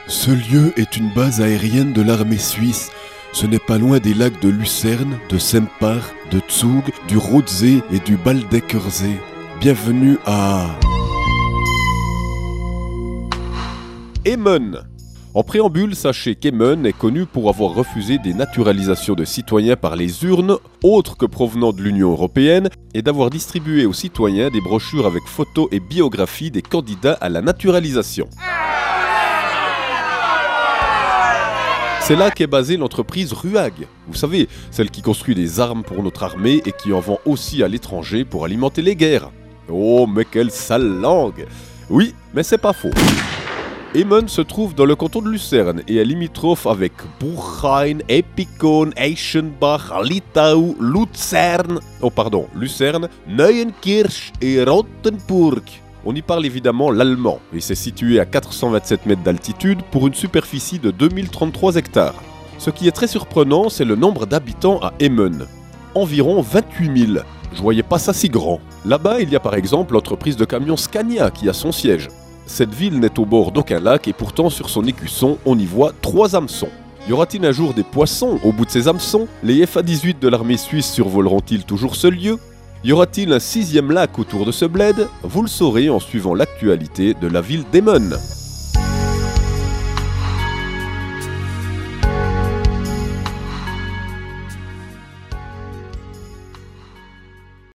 Ce lieu est une base aérienne de l'armée suisse. Ce n'est pas loin des lacs de Lucerne, de Sempach, de Zug, du Rothsee et du Baldeckersee. Bienvenue à Emmen. En préambule, sachez qu'Emmen est connu pour avoir refusé des naturalisations de citoyens par les urnes, autres que provenant de l'Union européenne, et d'avoir distribué aux citoyens des brochures avec photos et biographies des candidats à la naturalisation. C'est là qu'est basée l'entreprise RUAG. Vous savez, celle qui construit des armes pour notre armée et qui en vend aussi à l'étranger pour alimenter les guerres. Oh, mais quelle sale langue! Oui, mais c'est pas faux. Emmen se trouve dans le canton de Lucerne et est limitrophe avec Buchheim, Epikon, Eichenbach, Litau, Lucerne, Neuenkirch et Rottenburg. On y parle évidemment l'allemand et c'est situé à 427 mètres d'altitude pour une superficie de 2033 hectares. Ce qui est très surprenant, c'est le nombre d'habitants à Emmen. Environ 28 000. Je voyais pas ça si grand. Là-bas, il y a par exemple l'entreprise de camions Scania qui a son siège. Cette ville n'est au bord d'aucun lac et pourtant sur son écusson, on y voit 3 hameçons. Y aura-t-il un jour des poissons au bout de ces hameçons? Les FA-18 de l'armée suisse survoleront-ils toujours ce lieu? Y aura-t-il un 6e lac autour de ce bled? Vous le saurez en suivant l'actualité de la ville d'Emmen.